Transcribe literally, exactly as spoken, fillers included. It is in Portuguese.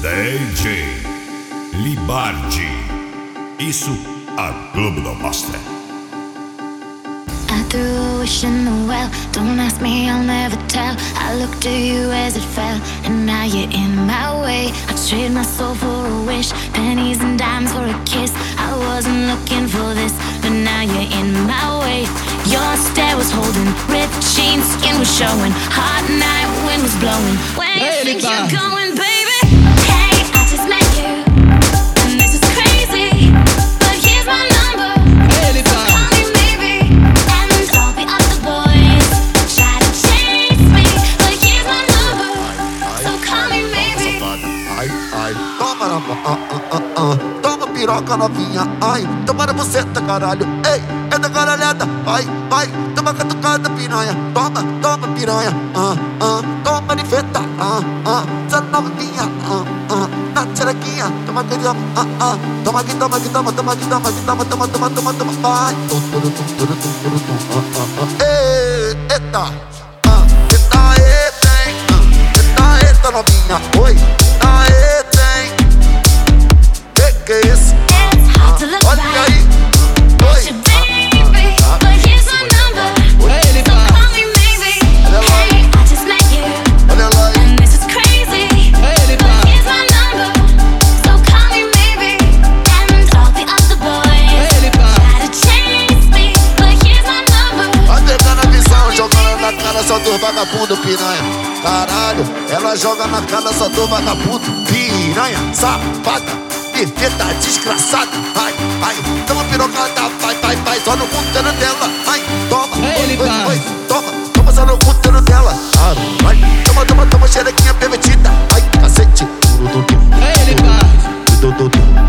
D J Libardi. Isso a Globo não mostra. I threw a wish in the well. Don't ask me, I'll never tell. I looked at you as it fell, and now you're in my way. I trade my soul for a wish, pennies and dimes for a kiss. I wasn't looking for this, but now you're in my way. Your stare was holding, ripped jeans, skin was showing. Hot night, wind was blowing. Where do you think you're going, baby? Hey, I just met you, and this is crazy, but here's my number. Hey, so call me maybe, and all the other boys try to chase me, but here's my number. So call me maybe. Ai, ai, toma na mão, ah, ah, ah, ah. Toma piroca novinha, ai, toma na buceta, caralho, ei, é da caralhada, vai, vai, toma catucada, piranha, toma, toma piranha, ah, ah, toma de feta, ah, ah, essa novinha, ah, ah, na tcherequinha, toma que toma, ah, ah, toma que toma que toma, toma que toma que toma, toma, toma, toma, toma, vai, tum, tum, tum, tum, tum, tum, tum, ah, ah, ah, ei, eita, ah, eita, eita, hein, ah, eita, eita, novinha, oi, aê, tem, que que é isso? It's hard to look Olha back. aí, oi, Your baby, but here's my number. So call me maybe. Hey, I just met you, olha lá aí. and this is crazy. But here's my number. So call me maybe. And all the other boys try to chase me, but here's my number. A nega na visão, jogando na cara só do vagabundo, piranha. Caralho, ela joga na cara só do vagabundo, piranha, safada, perfeita, desgraçada. Ai, ai, toma pirocada, vai, vai, vai, só no útero dela. Ai, toma, oi, oi, oi, toma, toma só no útero dela. Ai, toma, toma, toma, xerequinha permitida. Ai, cacete, tudo, tudo, tudo, tudo, tudo, tudo.